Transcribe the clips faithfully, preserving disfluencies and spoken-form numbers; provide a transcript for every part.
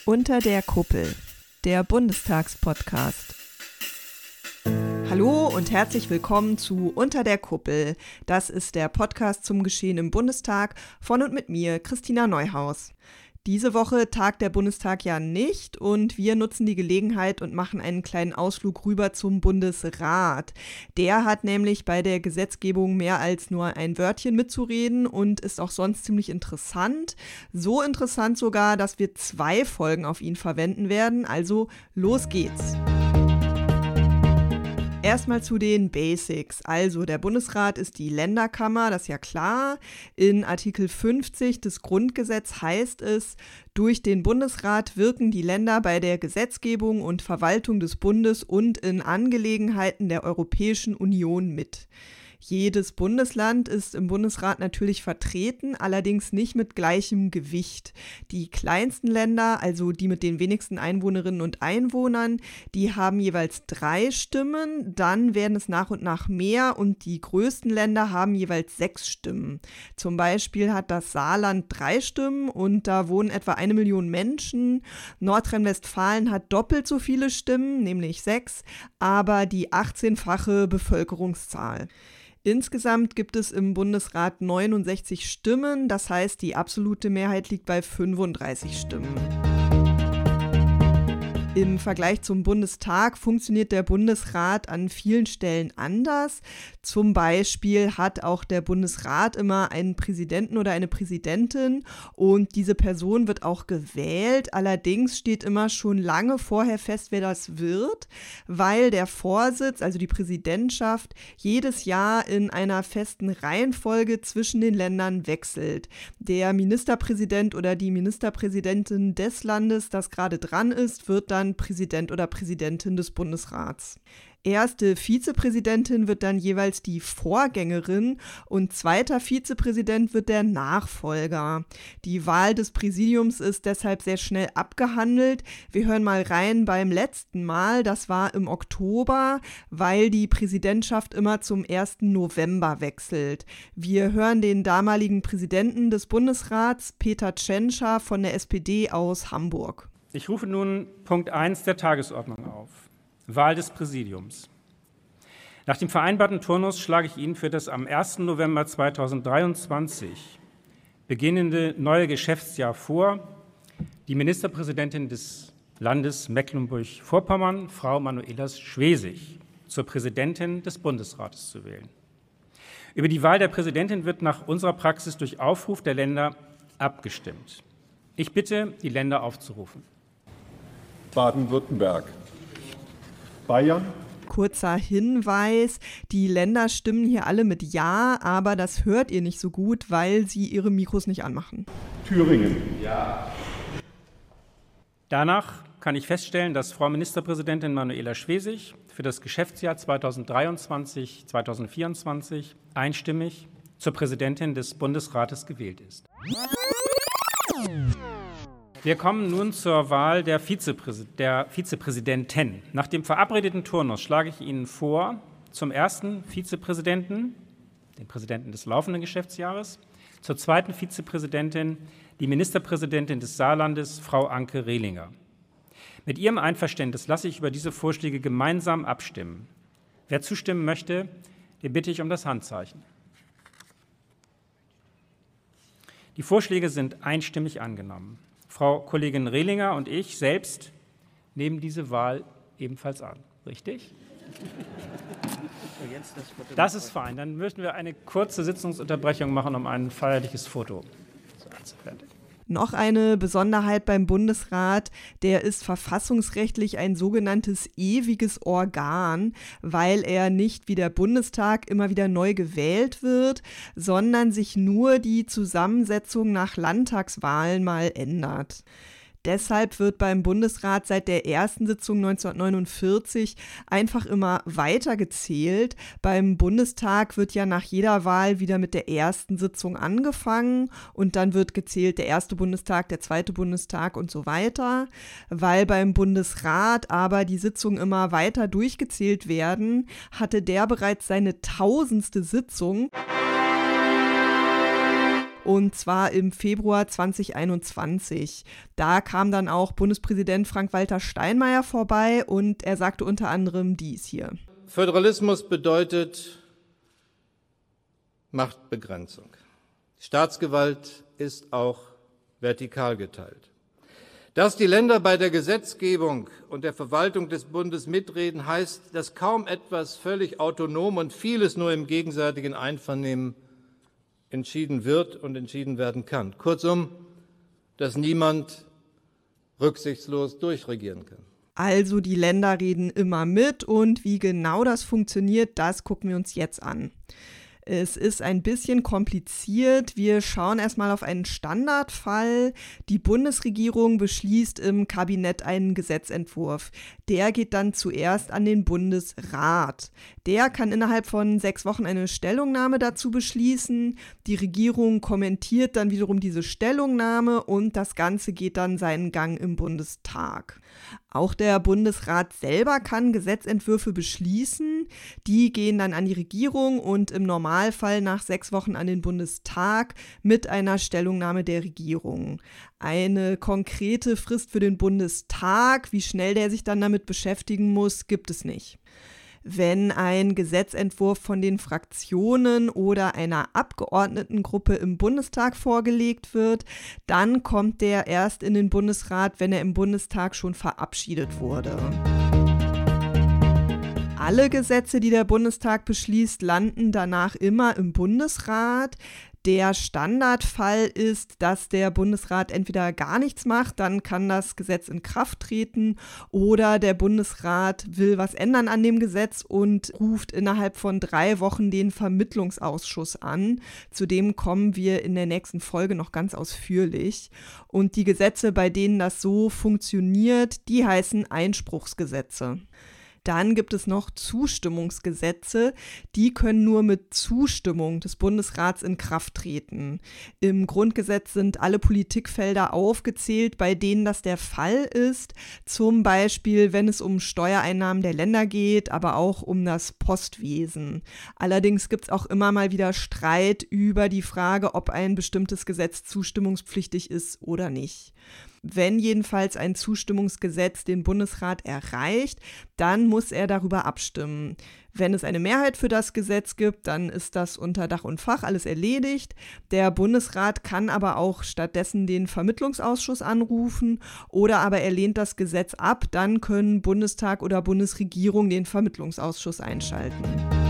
Unter der Kuppel, der Bundestagspodcast. Hallo und herzlich willkommen zu Unter der Kuppel. Das ist der Podcast zum Geschehen im Bundestag von und mit mir, Christina Neuhaus. Diese Woche tagt der Bundestag ja nicht und wir nutzen die Gelegenheit und machen einen kleinen Ausflug rüber zum Bundesrat. Der hat nämlich bei der Gesetzgebung mehr als nur ein Wörtchen mitzureden und ist auch sonst ziemlich interessant. So interessant sogar, dass wir zwei Folgen auf ihn verwenden werden. Also los geht's! Erstmal zu den Basics. Also der Bundesrat ist die Länderkammer, das ist ja klar. In Artikel fünfzig des Grundgesetzes heißt es, durch den Bundesrat wirken die Länder bei der Gesetzgebung und Verwaltung des Bundes und in Angelegenheiten der Europäischen Union mit. Jedes Bundesland ist im Bundesrat natürlich vertreten, allerdings nicht mit gleichem Gewicht. Die kleinsten Länder, also die mit den wenigsten Einwohnerinnen und Einwohnern, die haben jeweils drei Stimmen, dann werden es nach und nach mehr und die größten Länder haben jeweils sechs Stimmen. Zum Beispiel hat das Saarland drei Stimmen und da wohnen etwa eine Million Menschen. Nordrhein-Westfalen hat doppelt so viele Stimmen, nämlich sechs, aber die achtzehnfache Bevölkerungszahl. Insgesamt gibt es im Bundesrat neunundsechzig Stimmen, das heißt, die absolute Mehrheit liegt bei fünfunddreißig Stimmen. Im Vergleich zum Bundestag funktioniert der Bundesrat an vielen Stellen anders. Zum Beispiel hat auch der Bundesrat immer einen Präsidenten oder eine Präsidentin und diese Person wird auch gewählt. Allerdings steht immer schon lange vorher fest, wer das wird, weil der Vorsitz, also die Präsidentschaft, jedes Jahr in einer festen Reihenfolge zwischen den Ländern wechselt. Der Ministerpräsident oder die Ministerpräsidentin des Landes, das gerade dran ist, wird dann Präsident oder Präsidentin des Bundesrats. Erste Vizepräsidentin wird dann jeweils die Vorgängerin und zweiter Vizepräsident wird der Nachfolger. Die Wahl des Präsidiums ist deshalb sehr schnell abgehandelt. Wir hören mal rein beim letzten Mal, das war im Oktober, weil die Präsidentschaft immer zum ersten November wechselt. Wir hören den damaligen Präsidenten des Bundesrats, Peter Tschentscher von der S P D aus Hamburg. Ich rufe nun Punkt eins der Tagesordnung auf. Wahl des Präsidiums. Nach dem vereinbarten Turnus schlage ich Ihnen für das am ersten November zweitausenddreiundzwanzig beginnende neue Geschäftsjahr vor, die Ministerpräsidentin des Landes Mecklenburg-Vorpommern, Frau Manuela Schwesig, zur Präsidentin des Bundesrates zu wählen. Über die Wahl der Präsidentin wird nach unserer Praxis durch Aufruf der Länder abgestimmt. Ich bitte, die Länder aufzurufen. Baden-Württemberg, Bayern. Kurzer Hinweis, die Länder stimmen hier alle mit Ja, aber das hört ihr nicht so gut, weil sie ihre Mikros nicht anmachen. Thüringen. Ja. Danach kann ich feststellen, dass Frau Ministerpräsidentin Manuela Schwesig für das Geschäftsjahr zweitausenddreiundzwanzig zweitausendvierundzwanzig einstimmig zur Präsidentin des Bundesrates gewählt ist. Wir kommen nun zur Wahl der, Vizepräs- der Vizepräsidentin. Nach dem verabredeten Turnus schlage ich Ihnen vor, zum ersten Vizepräsidenten, den Präsidenten des laufenden Geschäftsjahres, zur zweiten Vizepräsidentin, die Ministerpräsidentin des Saarlandes, Frau Anke Rehlinger. Mit Ihrem Einverständnis lasse ich über diese Vorschläge gemeinsam abstimmen. Wer zustimmen möchte, den bitte ich um das Handzeichen. Die Vorschläge sind einstimmig angenommen. Frau Kollegin Rehlinger und ich selbst nehmen diese Wahl ebenfalls an. Richtig? Das ist fein. Dann möchten wir eine kurze Sitzungsunterbrechung machen, um ein feierliches Foto anzufertigen. Noch eine Besonderheit beim Bundesrat, der ist verfassungsrechtlich ein sogenanntes ewiges Organ, weil er nicht wie der Bundestag immer wieder neu gewählt wird, sondern sich nur die Zusammensetzung nach Landtagswahlen mal ändert. Deshalb wird beim Bundesrat seit der ersten Sitzung neunzehnhundertneunundvierzig einfach immer weiter gezählt. Beim Bundestag wird ja nach jeder Wahl wieder mit der ersten Sitzung angefangen und dann wird gezählt der erste Bundestag, der zweite Bundestag und so weiter. Weil beim Bundesrat aber die Sitzungen immer weiter durchgezählt werden, hatte der bereits seine tausendste Sitzung. und zwar im Februar zweitausendeinundzwanzig. Da kam dann auch Bundespräsident Frank-Walter Steinmeier vorbei und er sagte unter anderem dies hier. Föderalismus bedeutet Machtbegrenzung. Die Staatsgewalt ist auch vertikal geteilt. Dass die Länder bei der Gesetzgebung und der Verwaltung des Bundes mitreden, heißt, dass kaum etwas völlig autonom und vieles nur im gegenseitigen Einvernehmen entschieden wird und entschieden werden kann. Kurzum, dass niemand rücksichtslos durchregieren kann. Also die Länder reden immer mit und wie genau das funktioniert, das gucken wir uns jetzt an. Es ist ein bisschen kompliziert. Wir schauen erstmal auf einen Standardfall. Die Bundesregierung beschließt im Kabinett einen Gesetzentwurf. Der geht dann zuerst an den Bundesrat. Der kann innerhalb von sechs Wochen eine Stellungnahme dazu beschließen. Die Regierung kommentiert dann wiederum diese Stellungnahme und das Ganze geht dann seinen Gang im Bundestag. Auch der Bundesrat selber kann Gesetzentwürfe beschließen. Die gehen dann an die Regierung und im Normalfall nach sechs Wochen an den Bundestag mit einer Stellungnahme der Regierung. Eine konkrete Frist für den Bundestag, wie schnell der sich dann damit beschäftigen muss, gibt es nicht. Wenn ein Gesetzentwurf von den Fraktionen oder einer Abgeordnetengruppe im Bundestag vorgelegt wird, dann kommt der erst in den Bundesrat, wenn er im Bundestag schon verabschiedet wurde. Alle Gesetze, die der Bundestag beschließt, landen danach immer im Bundesrat. Der Standardfall ist, dass der Bundesrat entweder gar nichts macht, dann kann das Gesetz in Kraft treten, oder der Bundesrat will was ändern an dem Gesetz und ruft innerhalb von drei Wochen den Vermittlungsausschuss an. Zu dem kommen wir in der nächsten Folge noch ganz ausführlich. Und die Gesetze, bei denen das so funktioniert, die heißen Einspruchsgesetze. Dann gibt es noch Zustimmungsgesetze, die können nur mit Zustimmung des Bundesrats in Kraft treten. Im Grundgesetz sind alle Politikfelder aufgezählt, bei denen das der Fall ist. Zum Beispiel, wenn es um Steuereinnahmen der Länder geht, aber auch um das Postwesen. Allerdings gibt es auch immer mal wieder Streit über die Frage, ob ein bestimmtes Gesetz zustimmungspflichtig ist oder nicht. Wenn jedenfalls ein Zustimmungsgesetz den Bundesrat erreicht, dann muss er darüber abstimmen. Wenn es eine Mehrheit für das Gesetz gibt, dann ist das unter Dach und Fach alles erledigt. Der Bundesrat kann aber auch stattdessen den Vermittlungsausschuss anrufen oder aber er lehnt das Gesetz ab, dann können Bundestag oder Bundesregierung den Vermittlungsausschuss einschalten.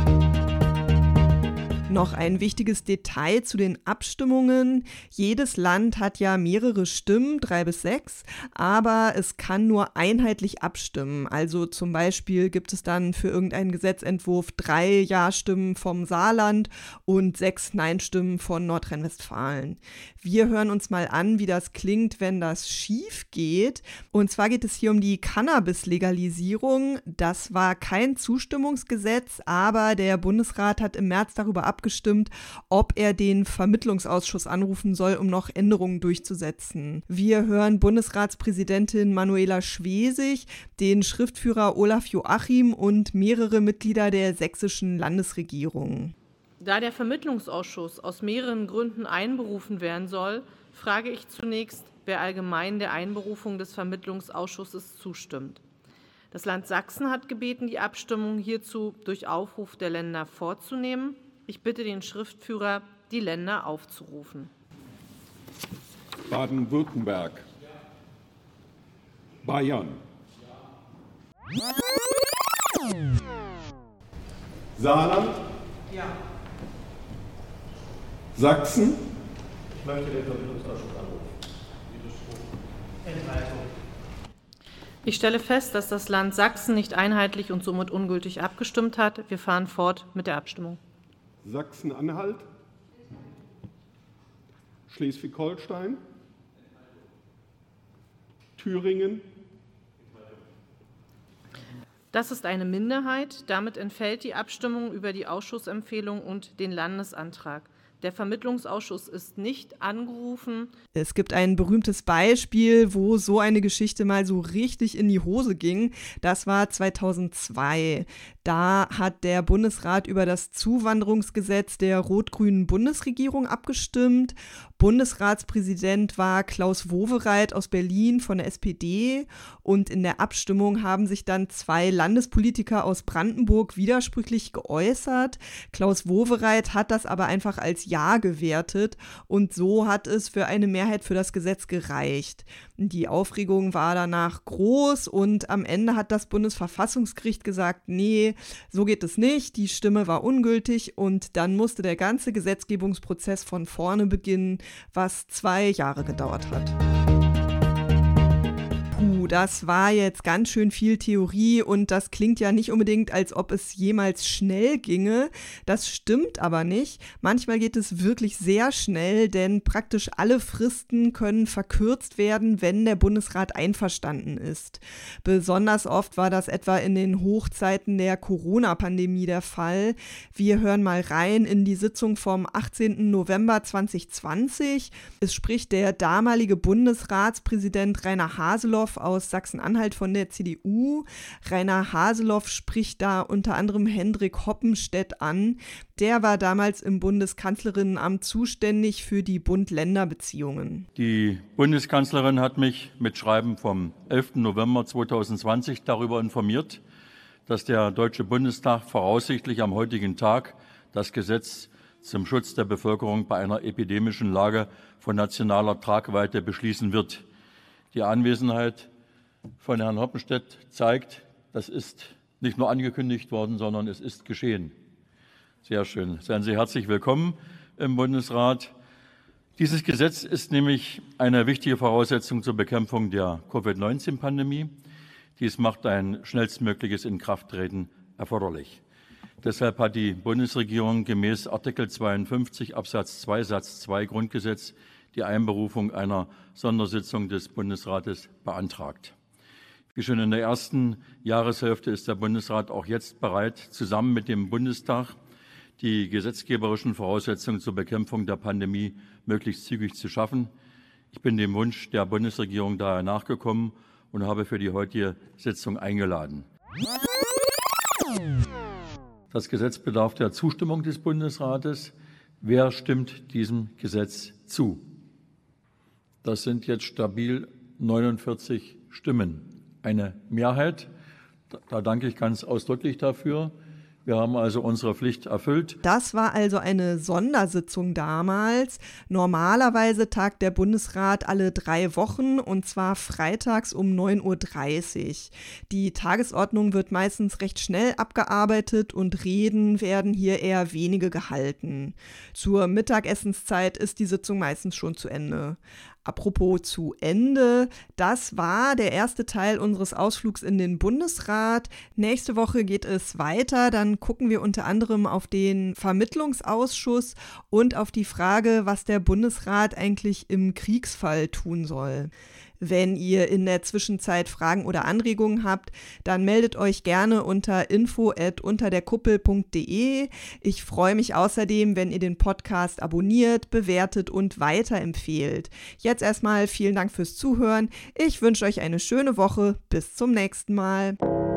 Noch ein wichtiges Detail zu den Abstimmungen. Jedes Land hat ja mehrere Stimmen, drei bis sechs, aber es kann nur einheitlich abstimmen. Also zum Beispiel gibt es dann für irgendeinen Gesetzentwurf drei Ja-Stimmen vom Saarland und sechs Nein-Stimmen von Nordrhein-Westfalen. Wir hören uns mal an, wie das klingt, wenn das schief geht. Und zwar geht es hier um die Cannabis-Legalisierung. Das war kein Zustimmungsgesetz, aber der Bundesrat hat im März darüber abgestimmt, abgestimmt, ob er den Vermittlungsausschuss anrufen soll, um noch Änderungen durchzusetzen. Wir hören Bundesratspräsidentin Manuela Schwesig, den Schriftführer Olaf Joachim und mehrere Mitglieder der sächsischen Landesregierung. Da der Vermittlungsausschuss aus mehreren Gründen einberufen werden soll, frage ich zunächst, wer allgemein der Einberufung des Vermittlungsausschusses zustimmt. Das Land Sachsen hat gebeten, die Abstimmung hierzu durch Aufruf der Länder vorzunehmen. Ich bitte den Schriftführer, die Länder aufzurufen. Baden-Württemberg. Bayern. Saarland. Ja. Sachsen. Ich möchte den Vermittlungsausschuss anrufen. Enthaltung. Ich stelle fest, dass das Land Sachsen nicht einheitlich und somit ungültig abgestimmt hat. Wir fahren fort mit der Abstimmung. Sachsen-Anhalt. Schleswig-Holstein. Thüringen. Das ist eine Minderheit. Damit entfällt die Abstimmung über die Ausschussempfehlung und den Landesantrag. Der Vermittlungsausschuss ist nicht angerufen. Es gibt ein berühmtes Beispiel, wo so eine Geschichte mal so richtig in die Hose ging. Das war zweitausendzwei. Da hat der Bundesrat über das Zuwanderungsgesetz der rot-grünen Bundesregierung abgestimmt. Bundesratspräsident war Klaus Wowereit aus Berlin von der S P D. Und in der Abstimmung haben sich dann zwei Landespolitiker aus Brandenburg widersprüchlich geäußert. Klaus Wowereit hat das aber einfach als Ja gewertet und so hat es für eine Mehrheit für das Gesetz gereicht. Die Aufregung war danach groß und am Ende hat das Bundesverfassungsgericht gesagt, nee, so geht es nicht, die Stimme war ungültig und dann musste der ganze Gesetzgebungsprozess von vorne beginnen, was zwei Jahre gedauert hat. Puh, das war jetzt ganz schön viel Theorie und das klingt ja nicht unbedingt, als ob es jemals schnell ginge. Das stimmt aber nicht. Manchmal geht es wirklich sehr schnell, denn praktisch alle Fristen können verkürzt werden, wenn der Bundesrat einverstanden ist. Besonders oft war das etwa in den Hochzeiten der Corona-Pandemie der Fall. Wir hören mal rein in die Sitzung vom achtzehnten November zweitausendzwanzig. Es spricht der damalige Bundesratspräsident Rainer Haseloff aus Sachsen-Anhalt von der C D U. Rainer Haseloff spricht da unter anderem Hendrik Hoppenstedt an. Der war damals im Bundeskanzlerinnenamt zuständig für die Bund-Länder-Beziehungen. Die Bundeskanzlerin hat mich mit Schreiben vom elften November zweitausendzwanzig darüber informiert, dass der Deutsche Bundestag voraussichtlich am heutigen Tag das Gesetz zum Schutz der Bevölkerung bei einer epidemischen Lage von nationaler Tragweite beschließen wird. Die Anwesenheit von Herrn Hoppenstedt zeigt, das ist nicht nur angekündigt worden, sondern es ist geschehen. Sehr schön. Seien Sie herzlich willkommen im Bundesrat. Dieses Gesetz ist nämlich eine wichtige Voraussetzung zur Bekämpfung der Covid neunzehn Pandemie. Dies macht ein schnellstmögliches Inkrafttreten erforderlich. Deshalb hat die Bundesregierung gemäß Artikel zweiundfünfzig Absatz zwei Satz zwei Grundgesetz die Einberufung einer Sondersitzung des Bundesrates beantragt. Wie schon in der ersten Jahreshälfte ist der Bundesrat auch jetzt bereit, zusammen mit dem Bundestag die gesetzgeberischen Voraussetzungen zur Bekämpfung der Pandemie möglichst zügig zu schaffen. Ich bin dem Wunsch der Bundesregierung daher nachgekommen und habe für die heutige Sitzung eingeladen. Das Gesetz bedarf der Zustimmung des Bundesrates. Wer stimmt diesem Gesetz zu? Das sind jetzt stabil neunundvierzig Stimmen. Eine Mehrheit. Da danke ich ganz ausdrücklich dafür. Wir haben also unsere Pflicht erfüllt. Das war also eine Sondersitzung damals. Normalerweise tagt der Bundesrat alle drei Wochen und zwar freitags um neun Uhr dreißig. Die Tagesordnung wird meistens recht schnell abgearbeitet und Reden werden hier eher wenige gehalten. Zur Mittagessenszeit ist die Sitzung meistens schon zu Ende. Apropos zu Ende, das war der erste Teil unseres Ausflugs in den Bundesrat. Nächste Woche geht es weiter, dann gucken wir unter anderem auf den Vermittlungsausschuss und auf die Frage, was der Bundesrat eigentlich im Kriegsfall tun soll. Wenn ihr in der Zwischenzeit Fragen oder Anregungen habt, dann meldet euch gerne unter info at unterderkuppel punkt de. Ich freue mich außerdem, wenn ihr den Podcast abonniert, bewertet und weiterempfehlt. Jetzt erstmal vielen Dank fürs Zuhören. Ich wünsche euch eine schöne Woche. Bis zum nächsten Mal.